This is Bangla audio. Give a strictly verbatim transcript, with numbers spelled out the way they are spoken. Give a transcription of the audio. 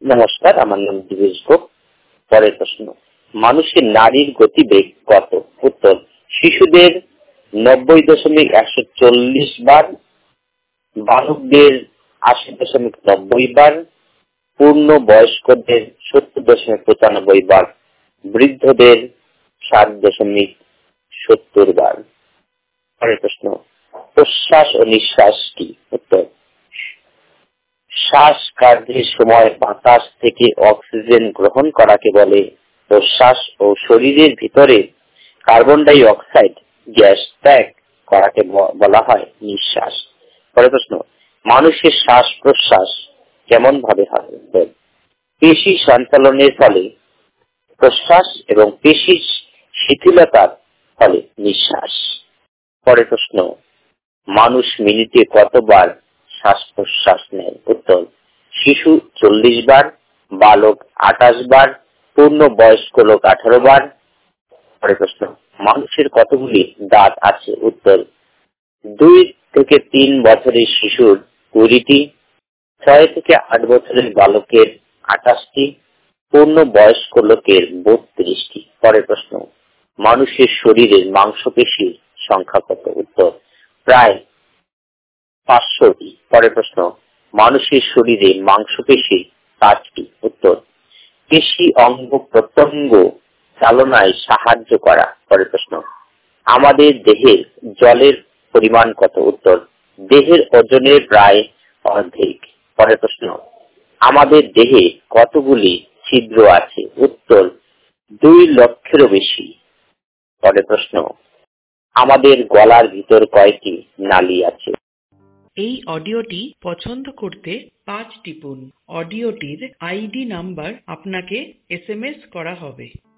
নমস্কার, আমার নাম দিবেশ গোপ। পরের প্রশ্ন, মানুষের নাড়ির গতিবেগ কত? উত্তর, শিশুদের নব্বই দশমিক একশো চল্লিশ বার, বালকদের আশি দশমিক নব্বই বার, পূর্ণ বয়স্কদের সত্তর দশমিক পঁচানব্বই বার, বৃদ্ধদের ষাট দশমিক সত্তর বার। পরের প্রশ্ন, প্রশ্বাস ও নিঃশ্বাস কি? উত্তর, শ্বাস কার্যের সময় বাতাস থেকে অক্সিজেন গ্রহণ করাকে বলে প্রশ্বাস ও শরীরের ভিতরে কার্বন ডাই অক্সাইড গ্যাস ত্যাগ করাকে বলা হয় নিঃশ্বাস। পরের প্রশ্ন, মানুষের শ্বাস প্রশ্বাস কেমন ভাবে হয়? পেশি সঞ্চালনের ফলে প্রশ্বাস এবং পেশি শিথিলতার ফলে নিঃশ্বাস। পরের প্রশ্ন, মানুষ মিনিটে কতবার শ্বাস প্রশ্বাস নেয়? উত্তর, শিশু চল্লিশ বার, বালক আঠাশ বার, পূর্ণ বয়স্ক লোক আঠারো বার। পরের প্রশ্ন, মানুষের কতগুলি দাঁত আছে? উত্তর, দুই থেকে তিন বছরের শিশুর কুড়িটি, ছয় থেকে আট বছরের বালকের আঠাশটি, পূর্ণ বয়স্ক লোকের বত্রিশটি। পরের প্রশ্ন, মানুষের শরীরের মাংসপেশির সংখ্যা কত? উত্তর, প্রায় পাঁচশোটি। পরের প্রশ্ন, মানুষের শরীরে মাংসপেশি পাঁচটি। উত্তর, পেশি অঙ্গ প্রত্যঙ্গ চালনায় সাহায্য করা। পরের প্রশ্ন, আমাদের দেহের জলের পরিমাণ কত? উত্তর, দেহের ওজনের প্রায় অর্ধেক। পরের প্রশ্ন, আমাদের দেহে কতগুলি ছিদ্র আছে? উত্তর, দুই লক্ষেরও বেশি। পরের প্রশ্ন, আমাদের গলার ভিতর কয়টি নালী আছে? এই অডিওটি পছন্দ করতে পাঁচ টিপুন। অডিওটির আইডি নাম্বার আপনাকে এস এম এস করা হবে।